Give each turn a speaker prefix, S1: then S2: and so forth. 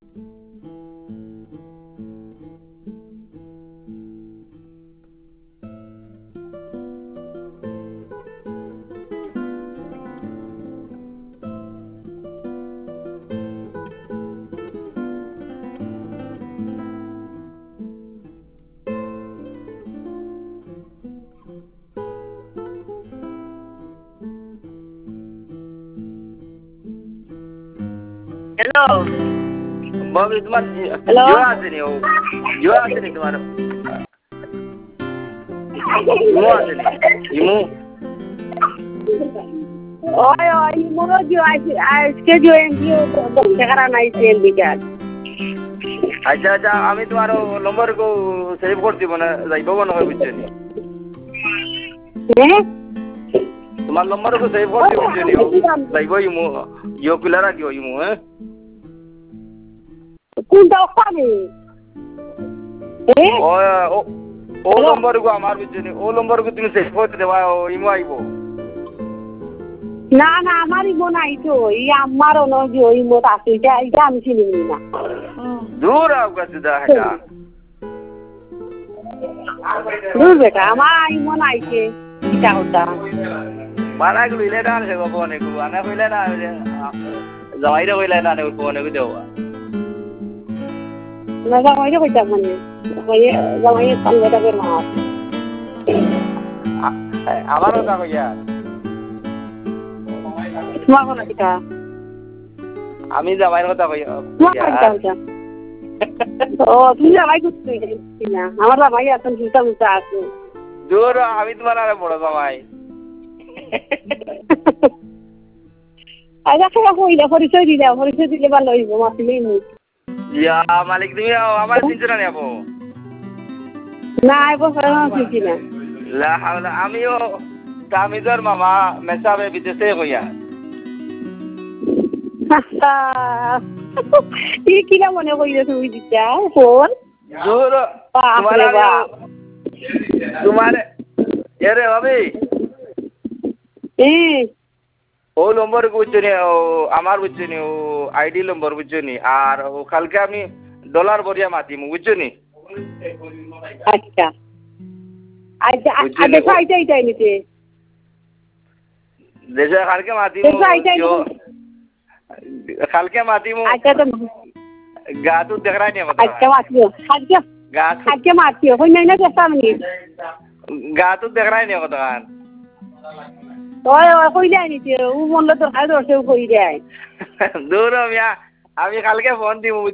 S1: Hello.
S2: Bobby, তোমার
S1: Hello?
S2: Jio আসেনি ও জিও আসেনি তোমার ইমো আসেনি Imo
S1: Oi, oi, moro jo আজকে jo এনজিও টাকা নাই সেল বিকার
S2: আচ্ছা আচ্ছা আমি তোমার নম্বর কো সেভ করছি মানে যাইব না হয় বুঝছেনি
S1: হ্যাঁ
S2: তোমার নম্বর কো সেভ করছি বুঝছেনি ও যাইব ইমো ইও কুলা রাখিও ইমো হ্যাঁ
S1: কোনটা পাবে
S2: ও ও ও নম্বর কো আমার বুঝছেনি ও নম্বর কো তুমি সেভ করতে দেবা ও ইমো আইবো
S1: না না আমারই মনে নাই তো এই আমারও নয় যে ওই মত আছে এটা আমি চিনি না
S2: দূর আও কাছে দা এটা
S1: দূর বেটা আমার মনে আইছে এটা ওটা
S2: মারা গেল ইলে না সে গো অনেক আনা কইলে না যাইরে কইলে না নে অনেক দেওয়া
S1: না জামাইরে কইতা মানে জামাইরে সঙ্গটা করে মা
S2: আমারও তা কইয়া
S1: তোমার কোন এটা
S2: আমি জামাইয়ের কথা কইয়া
S1: তোমার কোনটা ওটা ও তুমি জামাই করছিস না আমার জামাই এখন জুতা মুতা আছে
S2: জোর আমি তোমার আরে বড় জামাই
S1: আচ্ছা কেন কইলা পরিচয় দিলে ভালো হইব মাসিলেই নি
S2: ইয়া মালিক তুমি আমার চিনছো না আপু
S1: না এবো চিনছি না
S2: লা হাওলা আমিও কামিজর মামা মেসাবে বিদেশে কইয়া
S1: এই কিনা মনে কইলে তুমি দিতা ফোন
S2: জোর তোমার এরে ভাবি ও নম্বর বুঝছনি আমার বুঝছনি ও আইডি নম্বর বুঝছনি আর ও কালকে আমি ডলার বরিয়া মাতিম বুঝছনি
S1: আচ্ছা আচ্ছা আচ্ছা আইটা নিতে
S2: দেশে কালকে মাতিম কালকে মাতিম
S1: আচ্ছা তো
S2: গা তো দেখরা নি আমার
S1: আচ্ছা মাতিও আচ্ছা মাতিও কই নাই না সামনে
S2: গা তো দেখরাই নি কথা
S1: ওই কইলে নিতে ও মনলে তো হাই ধরছে কই দেয়
S2: দূর আমি কালকে ফোন দিব